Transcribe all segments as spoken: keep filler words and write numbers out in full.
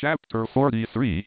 Chapter forty-three.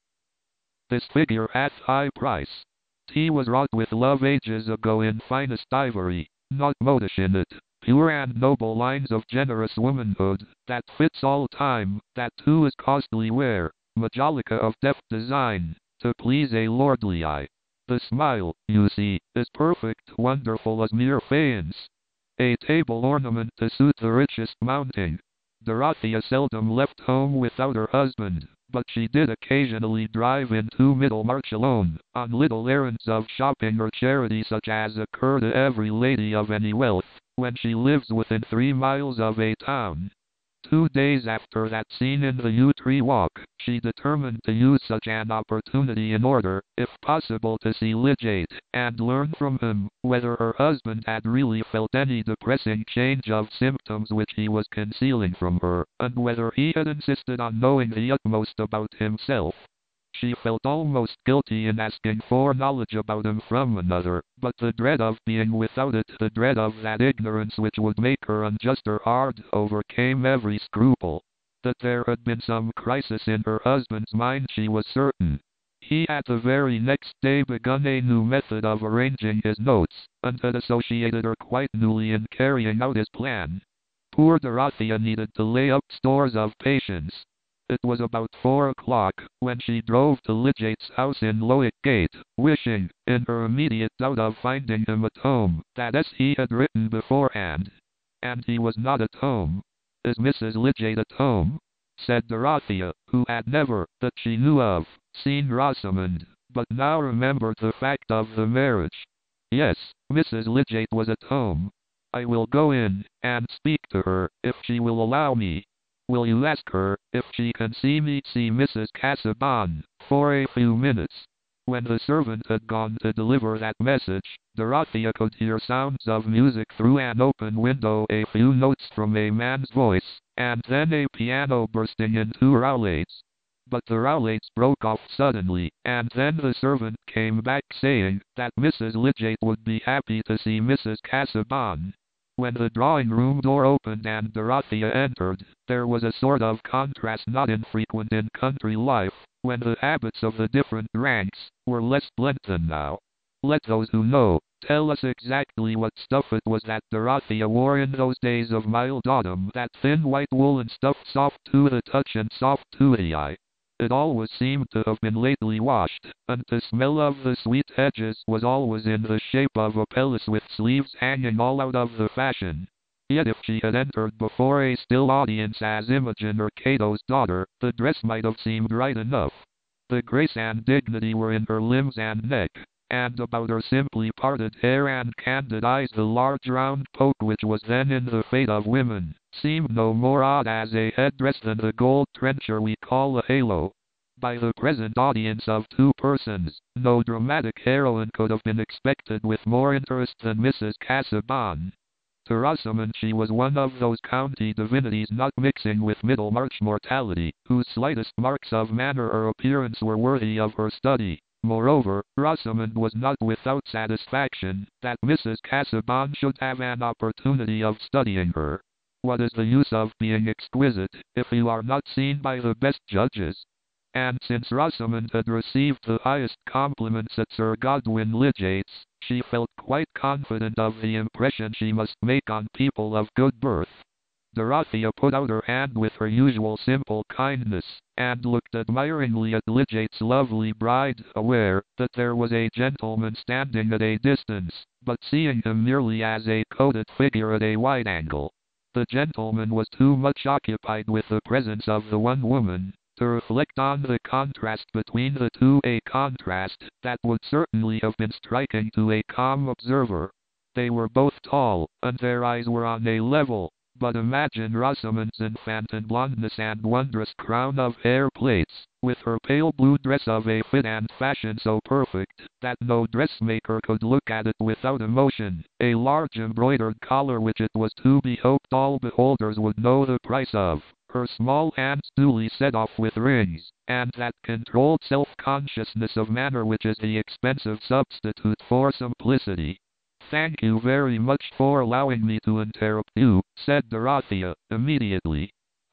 This figure hath high price. He was wrought with love ages ago in finest ivory, not modish in it, pure and noble lines of generous womanhood, that fits all time, that too is costly wear, majolica of deft design, to please a lordly eye. The smile, you see, is perfect, wonderful as mere faience. A table ornament to suit the richest mounting. Dorothea seldom left home without her husband, but she did occasionally drive into Middlemarch alone, on little errands of shopping or charity such as occur to every lady of any wealth, when she lives within three miles of a town. Two days after that scene in the yew tree walk, she determined to use such an opportunity in order, if possible, to see Lydgate, and learn from him whether her husband had really felt any depressing change of symptoms which he was concealing from her, and whether he had insisted on knowing the utmost about himself. She felt almost guilty in asking for knowledge about him from another, but the dread of being without it, the dread of that ignorance which would make her unjust or hard, overcame every scruple. That there had been some crisis in her husband's mind she was certain. He had the very next day begun a new method of arranging his notes, and had associated her quite newly in carrying out his plan. Poor Dorothea needed to lay up stores of patience. It was about four o'clock when she drove to Lydgate's house in Lowick Gate, wishing, in her immediate doubt of finding him at home, that as he had written beforehand. And he was not at home. "Is Missus Lydgate at home?" said Dorothea, who had never, that she knew of, seen Rosamond, but now remembered the fact of the marriage. Yes, Missus Lydgate was at home. "I will go in, and speak to her, if she will allow me." "Will you ask her, if she can see me see Missus Casaubon, for a few minutes?" When the servant had gone to deliver that message, Dorothea could hear sounds of music through an open window, a few notes from a man's voice, and then a piano bursting into roulades. But the roulades broke off suddenly, and then the servant came back saying that Missus Lydgate would be happy to see Missus Casaubon. When the drawing-room door opened and Dorothea entered, there was a sort of contrast not infrequent in country life, when the habits of the different ranks were less blent than now. Let those who know, tell us exactly what stuff it was that Dorothea wore in those days of mild autumn, that thin white woolen stuff, soft to the touch and soft to the eye. It always seemed to have been lately washed, and the smell of the sweet hedges was always in the shape of a pelisse with sleeves hanging all out of the fashion. Yet if she had entered before a still audience as Imogen or Cato's daughter, the dress might have seemed right enough. The grace and dignity were in her limbs and neck, and about her simply parted hair and candid eyes the large round poke which was then in the fate of women, seemed no more odd as a headdress than the gold trencher we call a halo. By the present audience of two persons, no dramatic heroine could have been expected with more interest than Missus Casaubon. To Rosamond she was one of those county divinities not mixing with Middlemarch mortality, whose slightest marks of manner or appearance were worthy of her study. Moreover, Rosamond was not without satisfaction that Missus Casaubon should have an opportunity of studying her. What is the use of being exquisite, if you are not seen by the best judges? And since Rosamond had received the highest compliments at Sir Godwin Lydgate's, she felt quite confident of the impression she must make on people of good birth. Dorothea put out her hand with her usual simple kindness, and looked admiringly at Lydgate's lovely bride, aware that there was a gentleman standing at a distance, but seeing him merely as a coated figure at a wide angle. The gentleman was too much occupied with the presence of the one woman to reflect on the contrast between the two, a contrast that would certainly have been striking to a calm observer. They were both tall, and their eyes were on a level. But imagine Rosamond's infantine blondness and wondrous crown of hair plaits, with her pale blue dress of a fit and fashion so perfect that no dressmaker could look at it without emotion, a large embroidered collar which it was to be hoped all beholders would know the price of, her small hands duly set off with rings, and that controlled self-consciousness of manner which is the expensive substitute for simplicity. "Thank you very much for allowing me to interrupt you," said Dorothea, immediately.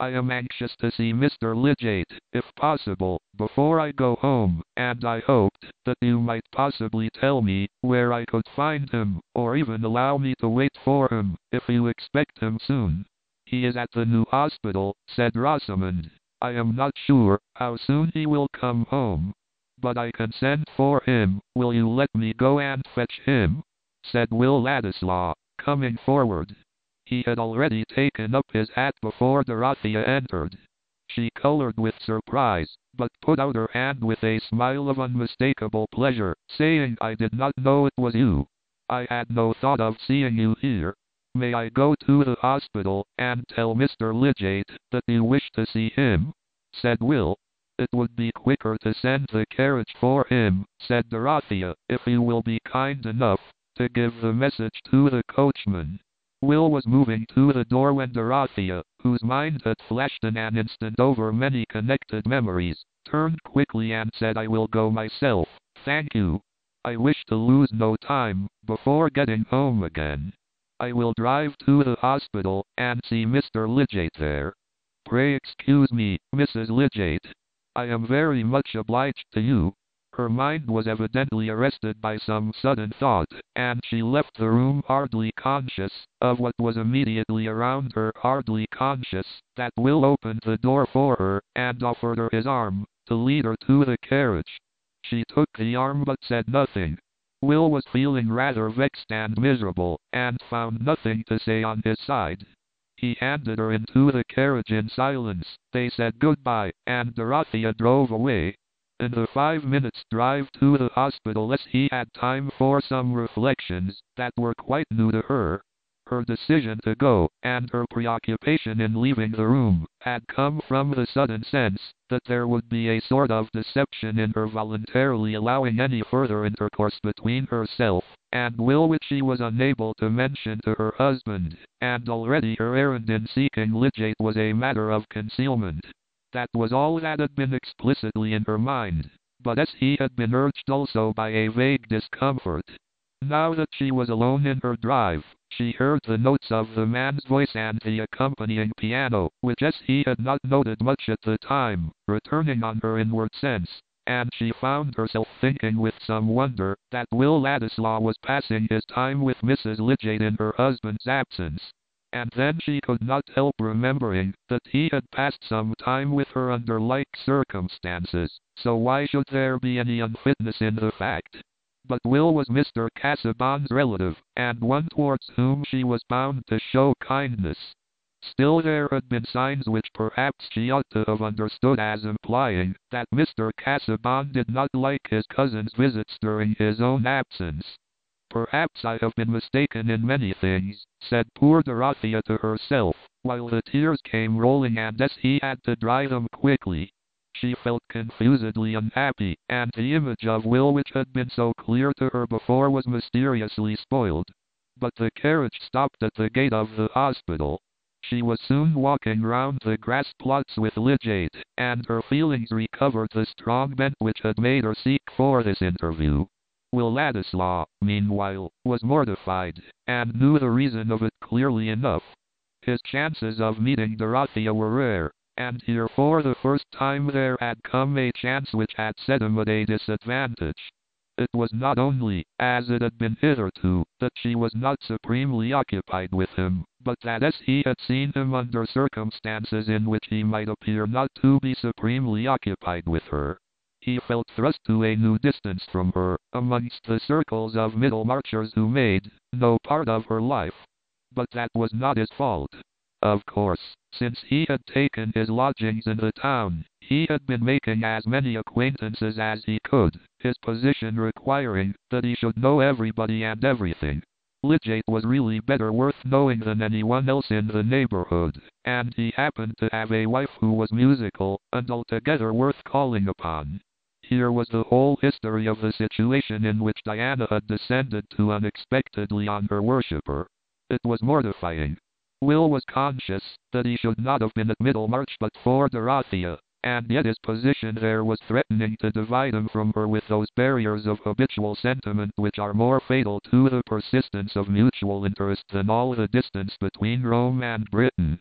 I am anxious to see Mister Lydgate, if possible, before I go home, and I hoped that you might possibly tell me where I could find him, or even allow me to wait for him, if you expect him soon. He is at the new hospital, said Rosamond. I am not sure how soon he will come home, but I can send for him. Will you let me go and fetch him? Said Will Ladislaw, coming forward. He had already taken up his hat before Dorothea entered. She colored with surprise, but put out her hand with a smile of unmistakable pleasure, saying, I did not know it was you. I had no thought of seeing you here. May I go to the hospital and tell Mister Lydgate that you wish to see him? Said Will. It would be quicker to send the carriage for him, said Dorothea, if you will be kind enough to give the message to the coachman. Will was moving to the door when Dorothea, whose mind had flashed in an instant over many connected memories, turned quickly and said, I will go myself, thank you. I wish to lose no time before getting home again. I will drive to the hospital and see Mister Lydgate there. Pray excuse me, Missus Lydgate. I am very much obliged to you. Her mind was evidently arrested by some sudden thought, and she left the room hardly conscious of what was immediately around her, hardly conscious that Will opened the door for her and offered her his arm to lead her to the carriage. She took the arm but said nothing. Will was feeling rather vexed and miserable, and found nothing to say on his side. He handed her into the carriage in silence. They said goodbye, and Dorothea drove away. In the five minutes' drive to the hospital he had time for some reflections that were quite new to her. Her decision to go, and her preoccupation in leaving the room, had come from the sudden sense that there would be a sort of deception in her voluntarily allowing any further intercourse between herself and Will which she was unable to mention to her husband, and already her errand in seeking Lydgate was a matter of concealment. That was all that had been explicitly in her mind, but as he had been urged also by a vague discomfort. Now that she was alone in her drive, she heard the notes of the man's voice and the accompanying piano, which as he had not noted much at the time, returning on her inward sense, and she found herself thinking with some wonder that Will Ladislaw was passing his time with Missus Lydgate in her husband's absence. And then she could not help remembering that he had passed some time with her under like circumstances, so why should there be any unfitness in the fact? But Will was Mister Casaubon's relative, and one towards whom she was bound to show kindness. Still there had been signs which perhaps she ought to have understood as implying that Mister Casaubon did not like his cousin's visits during his own absence. Perhaps I have been mistaken in many things, said poor Dorothea to herself, while the tears came rolling and as he had to dry them quickly. She felt confusedly unhappy, and the image of Will which had been so clear to her before was mysteriously spoiled. But the carriage stopped at the gate of the hospital. She was soon walking round the grass plots with Lydgate, and her feelings recovered the strong bent which had made her seek for this interview. Will Ladislaw, meanwhile, was mortified, and knew the reason of it clearly enough. His chances of meeting Dorothea were rare, and here for the first time there had come a chance which had set him at a disadvantage. It was not only, as it had been hitherto, that she was not supremely occupied with him, but that as he had seen him under circumstances in which he might appear not to be supremely occupied with her, he felt thrust to a new distance from her, amongst the circles of Middlemarchers who made no part of her life. But that was not his fault. Of course, since he had taken his lodgings in the town, he had been making as many acquaintances as he could, his position requiring that he should know everybody and everything. Lydgate was really better worth knowing than anyone else in the neighborhood, and he happened to have a wife who was musical, and altogether worth calling upon. Here was the whole history of the situation in which Diana had descended too unexpectedly on her worshipper. It was mortifying. Will was conscious that he should not have been at Middlemarch but for Dorothea, and yet his position there was threatening to divide him from her with those barriers of habitual sentiment which are more fatal to the persistence of mutual interest than all the distance between Rome and Britain.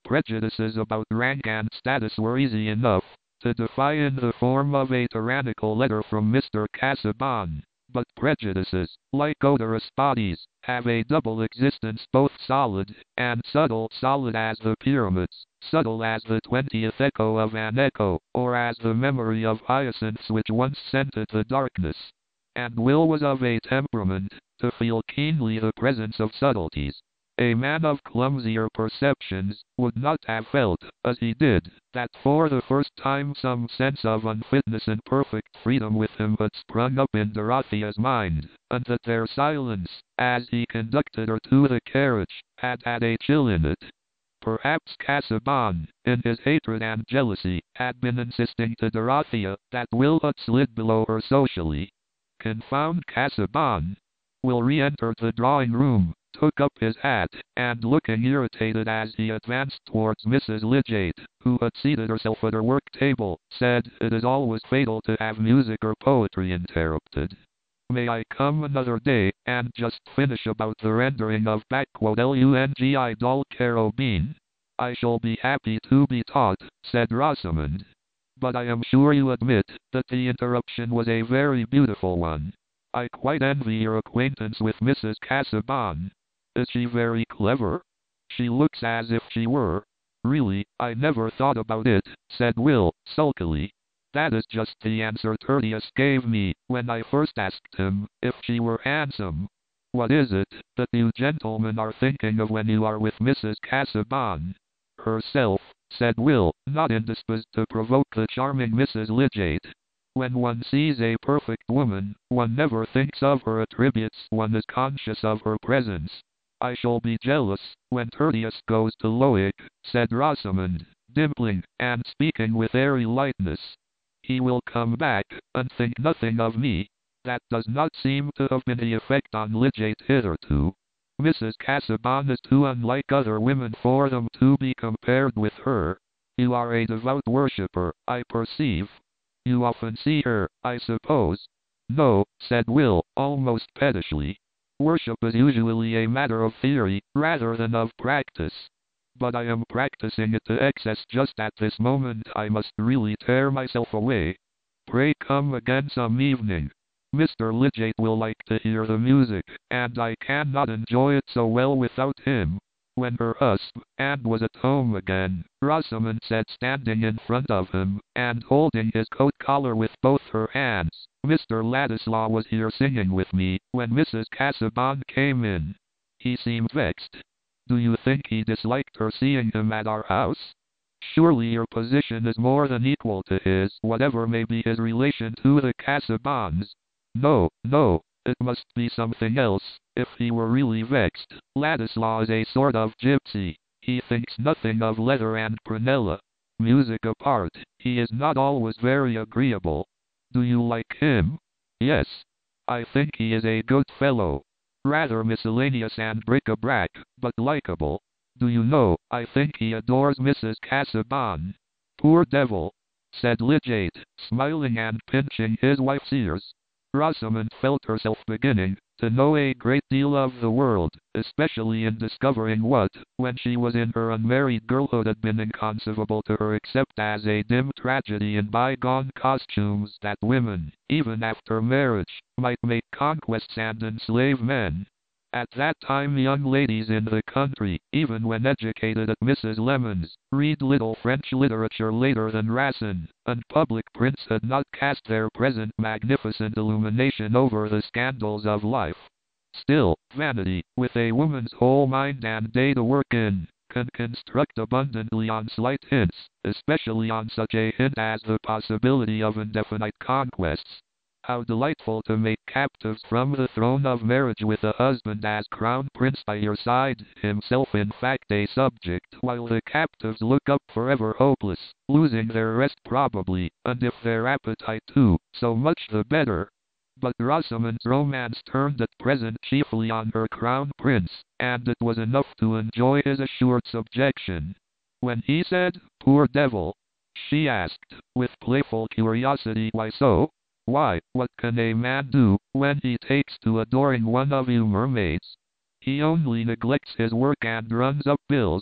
Prejudices about rank and status were easy enough to defy in the form of a tyrannical letter from Mister Casaubon. But prejudices, like odorous bodies, have a double existence, both solid and subtle. Solid as the pyramids, subtle as the twentieth echo of an echo, or as the memory of hyacinths which once scented the darkness. And Will was of a temperament to feel keenly the presence of subtleties. A man of clumsier perceptions would not have felt, as he did, that for the first time some sense of unfitness and perfect freedom with him had sprung up in Dorothea's mind, and that their silence, as he conducted her to the carriage, had had a chill in it. Perhaps Casaubon, in his hatred and jealousy, had been insisting to Dorothea that Will had slid below her socially. Confound Casaubon! Will re-entered the drawing-room, took up his hat, and looking irritated as he advanced towards Missus Lidgate, who had seated herself at her work-table, said, "It is always fatal to have music or poetry interrupted. May I come another day, and just finish about the rendering of backward Lungi Dol Carobin? I shall be happy to be taught," said Rosamond. "But I am sure you admit that the interruption was a very beautiful one. I quite envy your acquaintance with Missus Casaubon. Is she very clever?" "She looks as if she were." "Really, I never thought about it," said Will, sulkily. "That is just the answer Tertius gave me, when I first asked him if she were handsome. What is it that you gentlemen are thinking of when you are with Missus Casaubon?" "Herself," said Will, not indisposed to provoke the charming Missus Lidgate. "When one sees a perfect woman, one never thinks of her attributes, one is conscious of her presence." "I shall be jealous when Tertius goes to Lowick," said Rosamond, dimpling, and speaking with airy lightness. "He will come back, and think nothing of me." That does not seem to have been the effect on Lidgate hitherto. Missus Casaubon is too unlike other women for them to be compared with her. "You are a devout worshipper, I perceive. You often see her, I suppose?" "No," said Will, almost pettishly. "Worship is usually a matter of theory, rather than of practice. But I am practicing it to excess just at this moment. I must really tear myself away. Pray come again some evening. Mister Lidgate will like to hear the music, and I cannot enjoy it so well without him." When her husband was at home again, Rosamond said, standing in front of him, and holding his coat collar with both her hands, "Mister Ladislaw was here singing with me, when Missus Casaubon came in. He seemed vexed. Do you think he disliked her seeing him at our house? Surely your position is more than equal to his, whatever may be his relation to the Casaubons." "No, no. It must be something else, if he were really vexed. Ladislaw is a sort of gypsy. He thinks nothing of leather and prunella. Music apart, he is not always very agreeable." "Do you like him?" "Yes. I think he is a good fellow. Rather miscellaneous and bric-a-brac, but likable. Do you know, I think he adores Missus Casaubon." "Poor devil," said Lidgate, smiling and pinching his wife's ears. Rosamond felt herself beginning to know a great deal of the world, especially in discovering what, when she was in her unmarried girlhood, had been inconceivable to her except as a dim tragedy in bygone costumes, that women, even after marriage, might make conquests and enslave men. At that time young ladies in the country, even when educated at Missus Lemon's, read little French literature later than Racine, and public prints had not cast their present magnificent illumination over the scandals of life. Still, vanity, with a woman's whole mind and day to work in, can construct abundantly on slight hints, especially on such a hint as the possibility of indefinite conquests. How delightful to make captives from the throne of marriage with a husband as crown prince by your side, himself in fact a subject, while the captives look up forever hopeless, losing their rest probably, and if their appetite too, so much the better. But Rosamond's romance turned at present chiefly on her crown prince, and it was enough to enjoy his assured subjection. When he said, "Poor devil," she asked, with playful curiosity, "Why so?" "Why, what can a man do, when he takes to adoring one of you mermaids? He only neglects his work and runs up bills."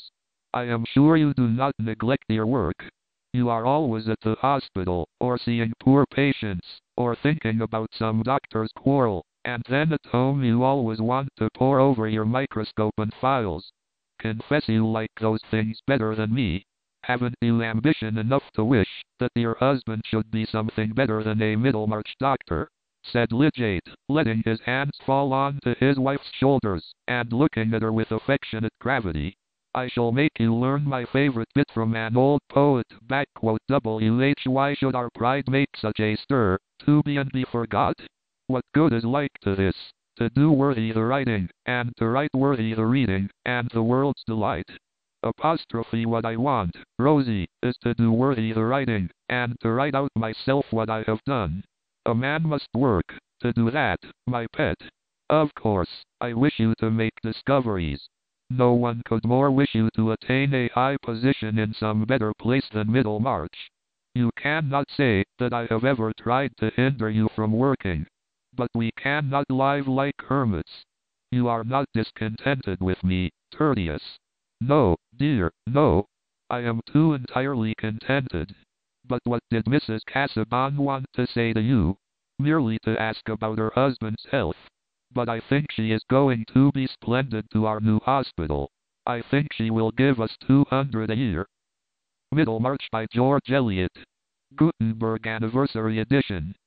I am sure you do not neglect your work. You are always at the hospital, or seeing poor patients, or thinking about some doctor's quarrel, and then at home you always want to pore over your microscope and files. Confess you like those things better than me. Haven't you ambition enough to wish that your husband should be something better than a Middlemarch doctor? Said Lydgate, letting his hands fall onto his wife's shoulders, and looking at her with affectionate gravity. I shall make you learn my favorite bit from an old poet, backquote W H Why should our pride make such a stir, to be and be forgot? What good is like to this? To do worthy the writing, and to write worthy the reading, and the world's delight. Apostrophe what I want, Rosie, is to do worthy the writing, and to write out myself what I have done. A man must work, to do that, my pet. Of course, I wish you to make discoveries. No one could more wish you to attain a high position in some better place than Middlemarch. You cannot say that I have ever tried to hinder you from working. But we cannot live like hermits. You are not discontented with me, Tertius. No, dear, no. I am too entirely contented. But what did Missus Casaubon want to say to you? Merely to ask about her husband's health. But I think she is going to be splendid to our new hospital. I think she will give us two hundred a year. Middlemarch by George Eliot. Gutenberg Anniversary Edition.